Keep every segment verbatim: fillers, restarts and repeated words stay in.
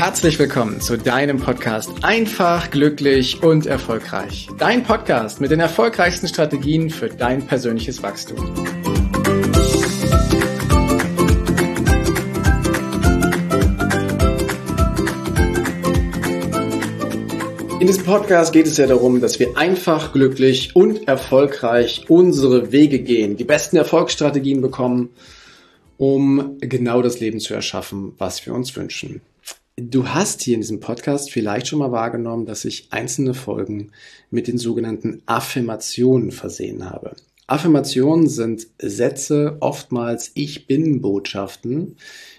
Herzlich willkommen zu deinem Podcast Einfach, glücklich und erfolgreich. Dein Podcast mit den erfolgreichsten Strategien für dein persönliches Wachstum. In diesem Podcast geht es ja darum, dass wir einfach, glücklich und erfolgreich unsere Wege gehen, die besten Erfolgsstrategien bekommen, um genau das Leben zu erschaffen, was wir uns wünschen. Du hast hier in diesem Podcast vielleicht schon mal wahrgenommen, dass ich einzelne Folgen mit den sogenannten Affirmationen versehen habe. Affirmationen sind Sätze, oftmals Ich-Bin-Botschaften,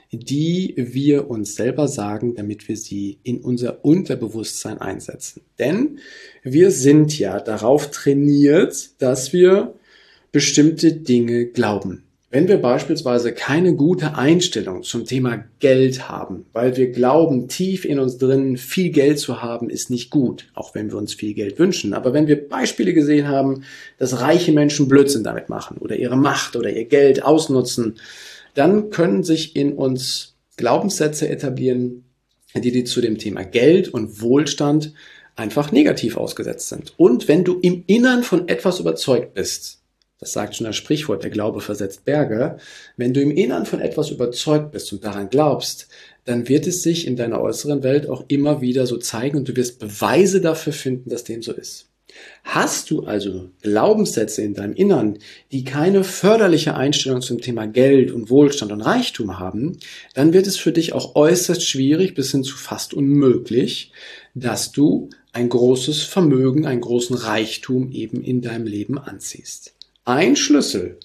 die wir uns selber sagen, damit wir sie in unser Unterbewusstsein einsetzen. Denn wir sind ja darauf trainiert, dass wir bestimmte Dinge glauben. Wenn wir beispielsweise keine gute Einstellung zum Thema Geld haben, weil wir glauben, tief in uns drin, viel Geld zu haben, ist nicht gut, auch wenn wir uns viel Geld wünschen. Aber wenn wir Beispiele gesehen haben, dass reiche Menschen Blödsinn damit machen oder ihre Macht oder ihr Geld ausnutzen, dann können sich in uns Glaubenssätze etablieren, die, die zu dem Thema Geld und Wohlstand einfach negativ ausgesetzt sind. Und wenn du im Innern von etwas überzeugt bist, das sagt schon das Sprichwort, der Glaube versetzt Berge. Wenn du im Innern von etwas überzeugt bist und daran glaubst, dann wird es sich in deiner äußeren Welt auch immer wieder so zeigen und du wirst Beweise dafür finden, dass dem so ist. Hast du also Glaubenssätze in deinem Innern, die keine förderliche Einstellung zum Thema Geld und Wohlstand und Reichtum haben, dann wird es für dich auch äußerst schwierig bis hin zu fast unmöglich, dass du ein großes Vermögen, einen großen Reichtum eben in deinem Leben anziehst. Ein Schlüssel,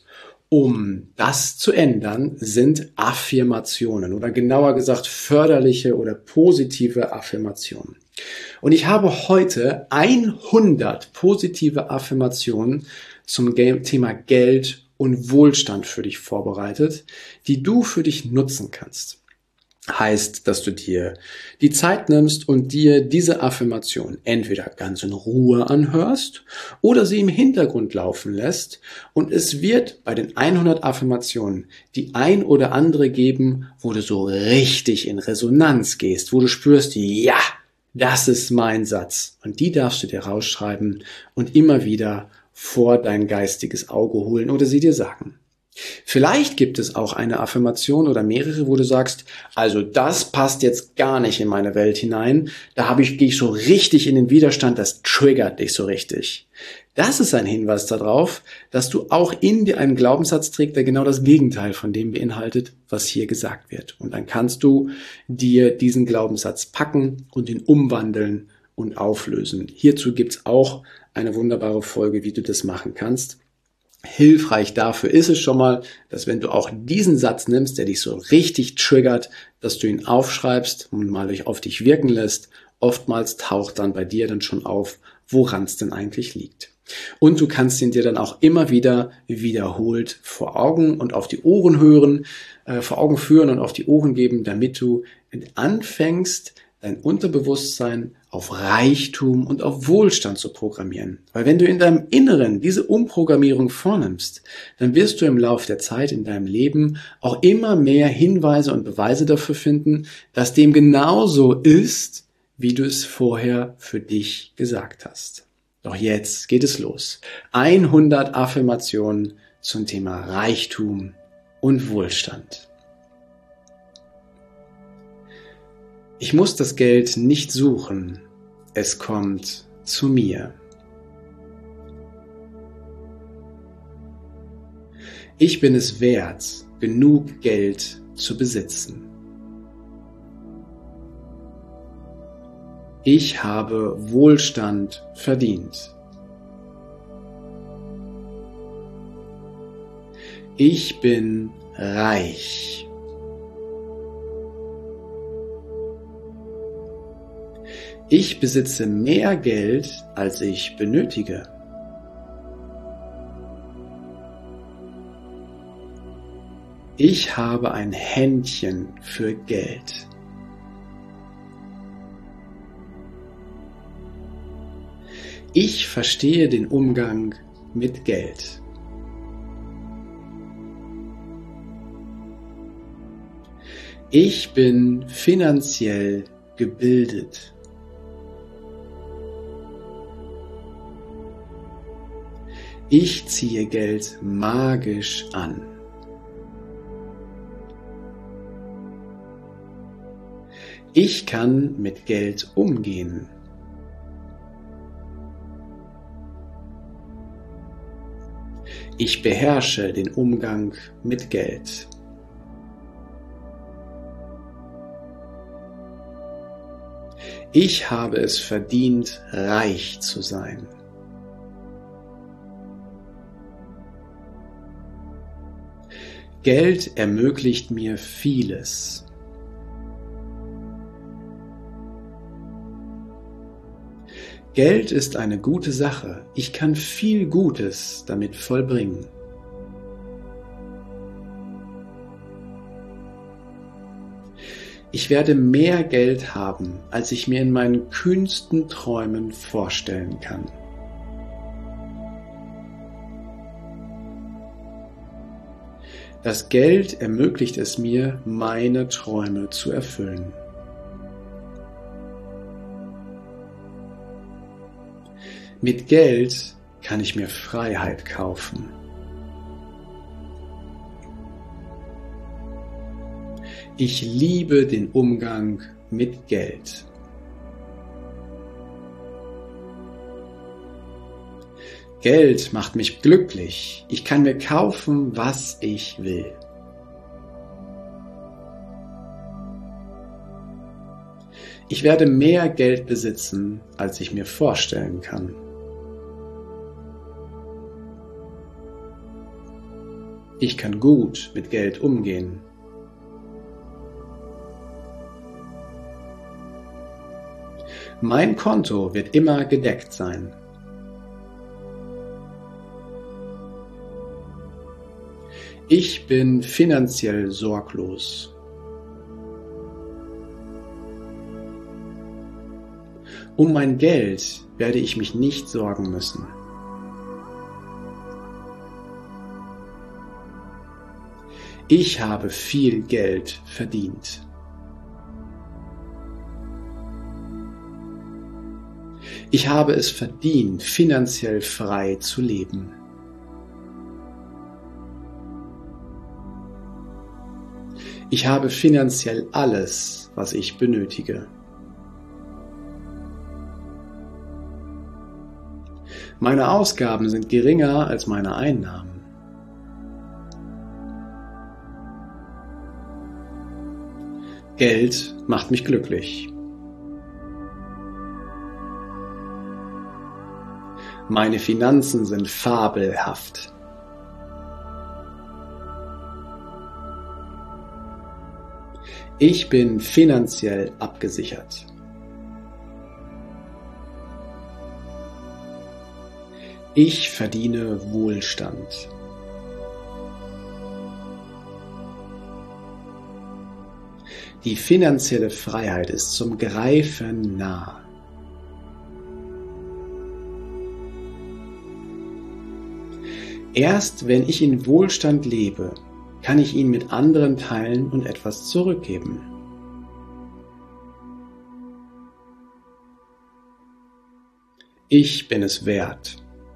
um das zu ändern, sind Affirmationen oder genauer gesagt förderliche oder positive Affirmationen. Und ich habe heute hundert positive Affirmationen zum Thema Geld und Wohlstand für dich vorbereitet, die du für dich nutzen kannst. Heißt, dass du dir die Zeit nimmst und dir diese Affirmation entweder ganz in Ruhe anhörst oder sie im Hintergrund laufen lässt und es wird bei den hundert Affirmationen die ein oder andere geben, wo du so richtig in Resonanz gehst, wo du spürst, ja, das ist mein Satz und die darfst du dir rausschreiben und immer wieder vor dein geistiges Auge holen oder sie dir sagen. Vielleicht gibt es auch eine Affirmation oder mehrere, wo du sagst, also das passt jetzt gar nicht in meine Welt hinein, da habe ich, gehe ich so richtig in den Widerstand, das triggert dich so richtig. Das ist ein Hinweis darauf, dass du auch in dir einen Glaubenssatz trägst, der genau das Gegenteil von dem beinhaltet, was hier gesagt wird. Und dann kannst du dir diesen Glaubenssatz packen und ihn umwandeln und auflösen. Hierzu gibt es auch eine wunderbare Folge, wie du das machen kannst. Hilfreich dafür ist es schon mal, dass wenn du auch diesen Satz nimmst, der dich so richtig triggert, dass du ihn aufschreibst und mal auf dich wirken lässt. Oftmals taucht dann bei dir dann schon auf, woran es denn eigentlich liegt. Und du kannst ihn dir dann auch immer wieder wiederholt vor Augen und auf die Ohren hören, äh, vor Augen führen und auf die Ohren geben, damit du anfängst, dein Unterbewusstsein auf Reichtum und auf Wohlstand zu programmieren. Weil wenn du in deinem Inneren diese Umprogrammierung vornimmst, dann wirst du im Laufe der Zeit in deinem Leben auch immer mehr Hinweise und Beweise dafür finden, dass dem genauso ist, wie du es vorher für dich gesagt hast. Doch jetzt geht es los. hundert Affirmationen zum Thema Reichtum und Wohlstand. Ich muss das Geld nicht suchen, es kommt zu mir. Ich bin es wert, genug Geld zu besitzen. Ich habe Wohlstand verdient. Ich bin reich. Ich besitze mehr Geld, als ich benötige. Ich habe ein Händchen für Geld. Ich verstehe den Umgang mit Geld. Ich bin finanziell gebildet. Ich ziehe Geld magisch an. Ich kann mit Geld umgehen. Ich beherrsche den Umgang mit Geld. Ich habe es verdient, reich zu sein. Geld ermöglicht mir vieles. Geld ist eine gute Sache. Ich kann viel Gutes damit vollbringen. Ich werde mehr Geld haben, als ich mir in meinen kühnsten Träumen vorstellen kann. Das Geld ermöglicht es mir, meine Träume zu erfüllen. Mit Geld kann ich mir Freiheit kaufen. Ich liebe den Umgang mit Geld. Geld macht mich glücklich. Ich kann mir kaufen, was ich will. Ich werde mehr Geld besitzen, als ich mir vorstellen kann. Ich kann gut mit Geld umgehen. Mein Konto wird immer gedeckt sein. Ich bin finanziell sorglos. Um mein Geld werde ich mich nicht sorgen müssen. Ich habe viel Geld verdient. Ich habe es verdient, finanziell frei zu leben. Ich habe finanziell alles, was ich benötige. Meine Ausgaben sind geringer als meine Einnahmen. Geld macht mich glücklich. Meine Finanzen sind fabelhaft. Ich bin finanziell abgesichert. Ich verdiene Wohlstand. Die finanzielle Freiheit ist zum Greifen nah. Erst wenn ich in Wohlstand lebe, kann ich ihn mit anderen teilen und etwas zurückgeben. Ich bin es wert.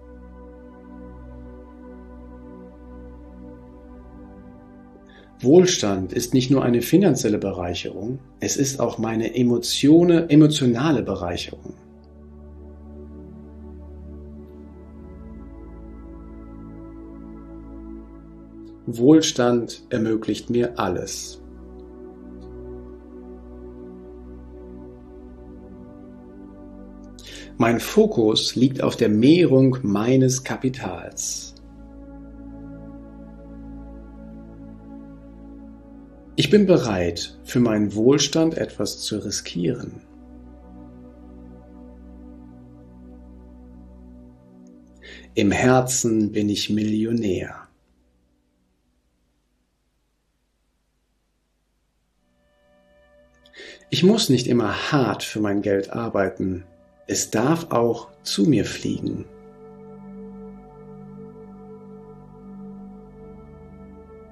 Wohlstand ist nicht nur eine finanzielle Bereicherung, es ist auch meine Emotione, emotionale Bereicherung. Wohlstand ermöglicht mir alles. Mein Fokus liegt auf der Mehrung meines Kapitals. Ich bin bereit, für meinen Wohlstand etwas zu riskieren. Im Herzen bin ich Millionär. Ich muss nicht immer hart für mein Geld arbeiten. Es darf auch zu mir fliegen.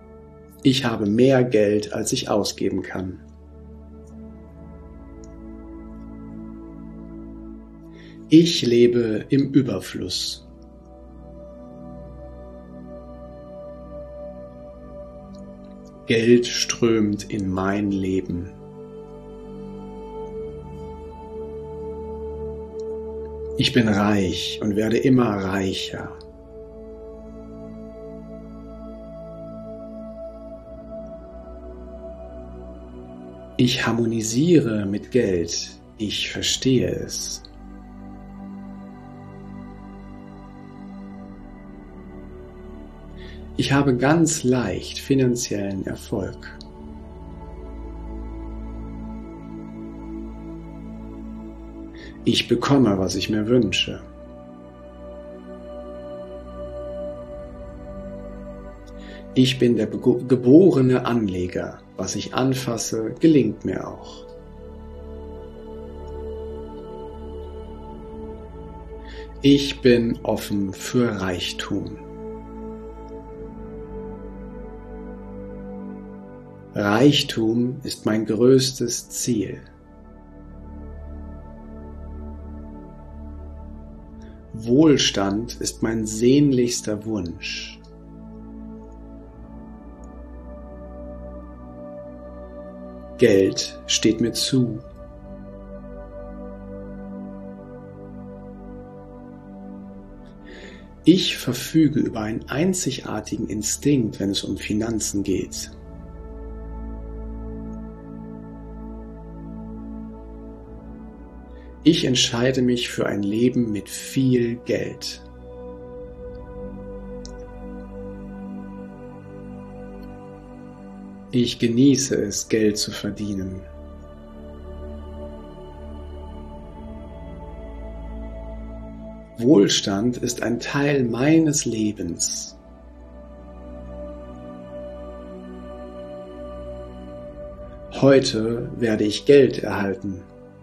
Ich habe mehr Geld, als ich ausgeben kann. Ich lebe im Überfluss. Geld strömt in mein Leben. Ich bin reich und werde immer reicher. Ich harmonisiere mit Geld. Ich verstehe es. Ich habe ganz leicht finanziellen Erfolg. Ich bekomme, was ich mir wünsche. Ich bin der geborene Anleger. Was ich anfasse, gelingt mir auch. Ich bin offen für Reichtum. Reichtum ist mein größtes Ziel. Wohlstand ist mein sehnlichster Wunsch. Geld steht mir zu. Ich verfüge über einen einzigartigen Instinkt, wenn es um Finanzen geht. Ich entscheide mich für ein Leben mit viel Geld. Ich genieße es, Geld zu verdienen. Wohlstand ist ein Teil meines Lebens. Heute werde ich Geld erhalten.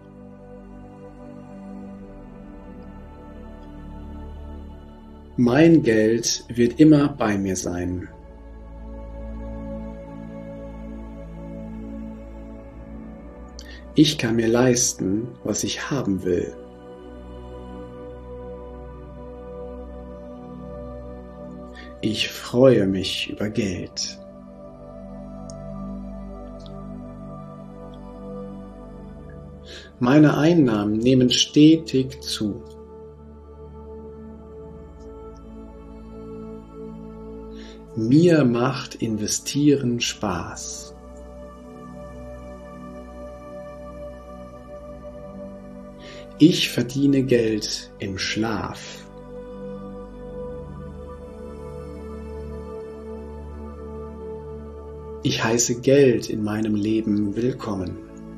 Mein Geld wird immer bei mir sein. Ich kann mir leisten, was ich haben will. Ich freue mich über Geld. Meine Einnahmen nehmen stetig zu. Mir macht Investieren Spaß. Ich verdiene Geld im Schlaf. Ich heiße Geld in meinem Leben willkommen.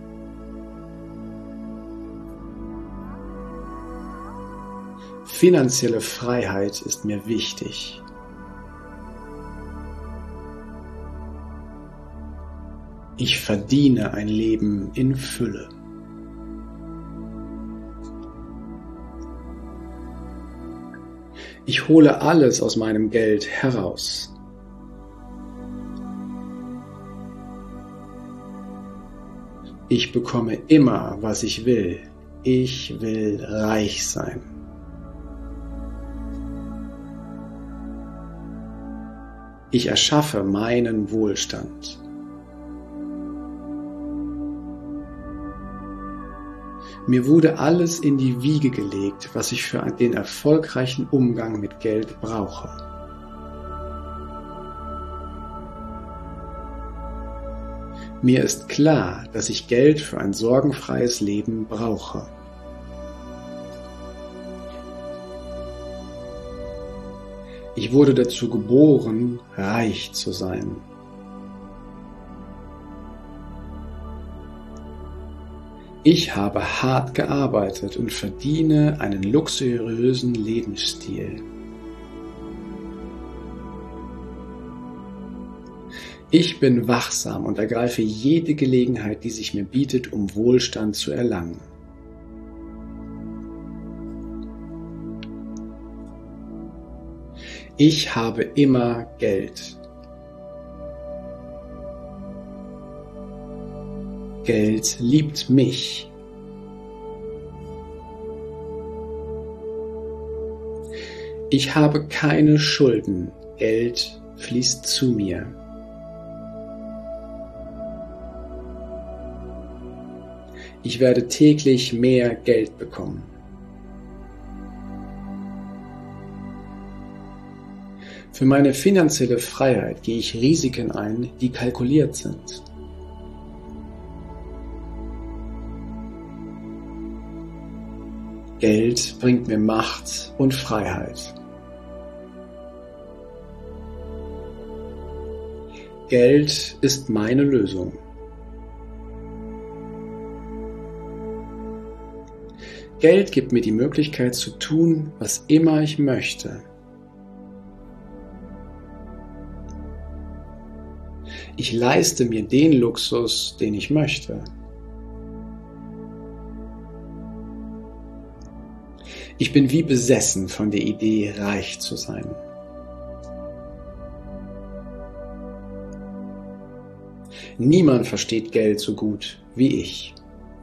Finanzielle Freiheit ist mir wichtig. Ich verdiene ein Leben in Fülle. Ich hole alles aus meinem Geld heraus. Ich bekomme immer, was ich will. Ich will reich sein. Ich erschaffe meinen Wohlstand. Mir wurde alles in die Wiege gelegt, was ich für den erfolgreichen Umgang mit Geld brauche. Mir ist klar, dass ich Geld für ein sorgenfreies Leben brauche. Ich wurde dazu geboren, reich zu sein. Ich habe hart gearbeitet und verdiene einen luxuriösen Lebensstil. Ich bin wachsam und ergreife jede Gelegenheit, die sich mir bietet, um Wohlstand zu erlangen. Ich habe immer Geld. Geld liebt mich. Ich habe keine Schulden. Geld fließt zu mir. Ich werde täglich mehr Geld bekommen. Für meine finanzielle Freiheit gehe ich Risiken ein, die kalkuliert sind. Geld bringt mir Macht und Freiheit. Geld ist meine Lösung. Geld gibt mir die Möglichkeit zu tun, was immer ich möchte. Ich leiste mir den Luxus, den ich möchte. Ich bin wie besessen von der Idee, reich zu sein. Niemand versteht Geld so gut wie ich.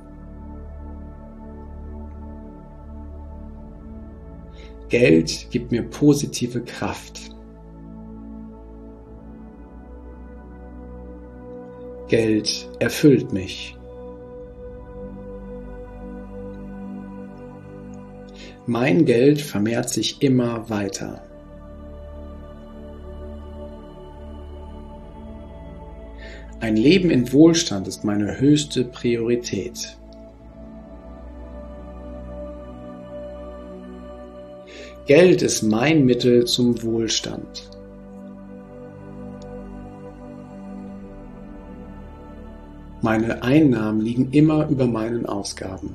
Geld gibt mir positive Kraft. Geld erfüllt mich. Mein Geld vermehrt sich immer weiter. Ein Leben in Wohlstand ist meine höchste Priorität. Geld ist mein Mittel zum Wohlstand. Meine Einnahmen liegen immer über meinen Ausgaben.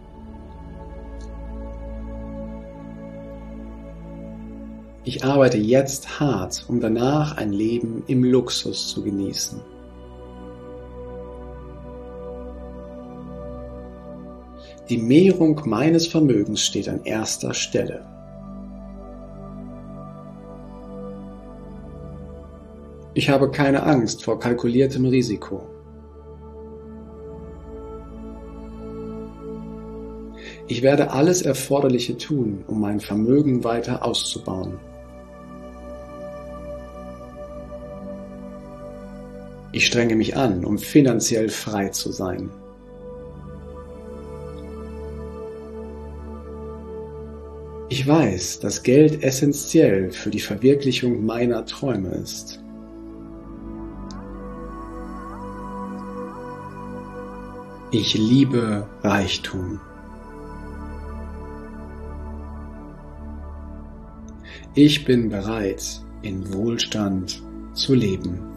Ich arbeite jetzt hart, um danach ein Leben im Luxus zu genießen. Die Mehrung meines Vermögens steht an erster Stelle. Ich habe keine Angst vor kalkuliertem Risiko. Ich werde alles Erforderliche tun, um mein Vermögen weiter auszubauen. Ich strenge mich an, um finanziell frei zu sein. Ich weiß, dass Geld essentiell für die Verwirklichung meiner Träume ist. Ich liebe Reichtum. Ich bin bereit, in Wohlstand zu leben.